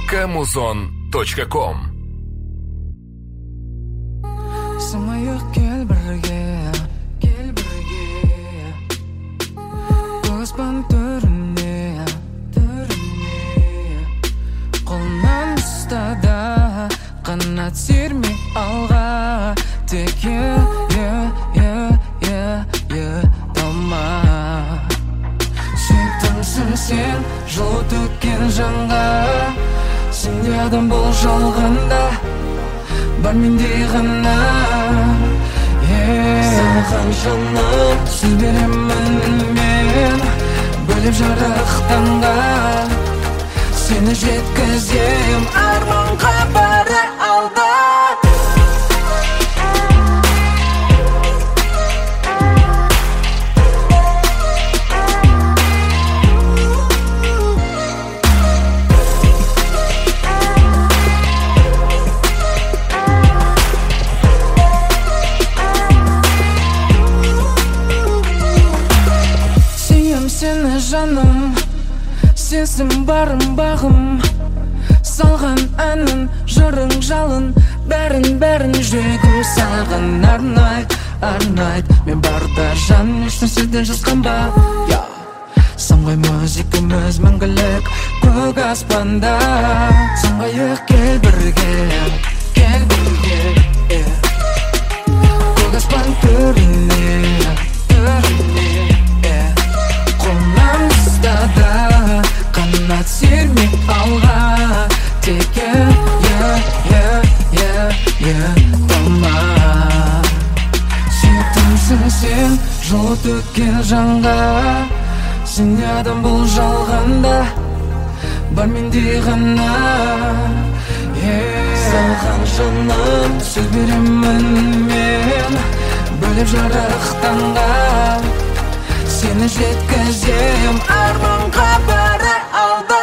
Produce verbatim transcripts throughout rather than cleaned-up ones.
камузон точка ком. Самайық кел бірге, кел бірге, аспан төріне, төріне, қолынан ұстада, қанат сермей алға, тек е, е, е, е, е, талма. Сүйіктімсің сен, жол төккен жанға, сенде адам бол жалғанда, бар менде ғана. Саған жаным, сөз беремін мен, бөліп жарықтанған, сені жеткізем арманға бәрі алда. Сені жаным, сенсің барым бағым, салған әнін, жырың жалын, бәрін-бәрін жүрегім саған арнайды, арнайды. Мен барда жан ешнәрседен жасқанба, самғай музикамыз мәңгілік көк аспанда. Самғайық кел бірге, кел бірге, көк аспан төріне, төріне, қолынан ұстада, қанат сермей алға, тек е, е, е, е, е, талма. Сүйіктімсің сен, жол төккен жанға, сенде адам бол жалғанда, бар менде ғана. Саған жаным, сөз беремін мен, бөліп жарықтанған, сені жеткізем арманға бәрі алда.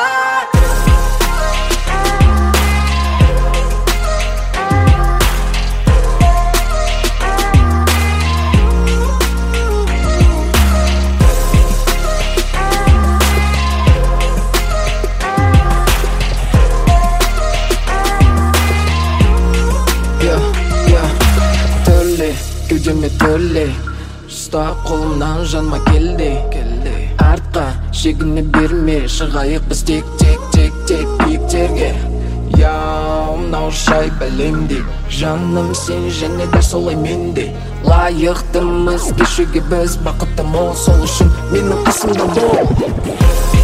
Төле, кеудеме төле, ұста қолымнан жанма келді, артқа шегіне берме, шығайық біз тек тек тек тек биіктерге. Яу, мынау жай бәлемдей, жаным сен және де солай менде. Лайықтымыз кешуге біз, бақытты мол, сол үшін менің қасымда бол.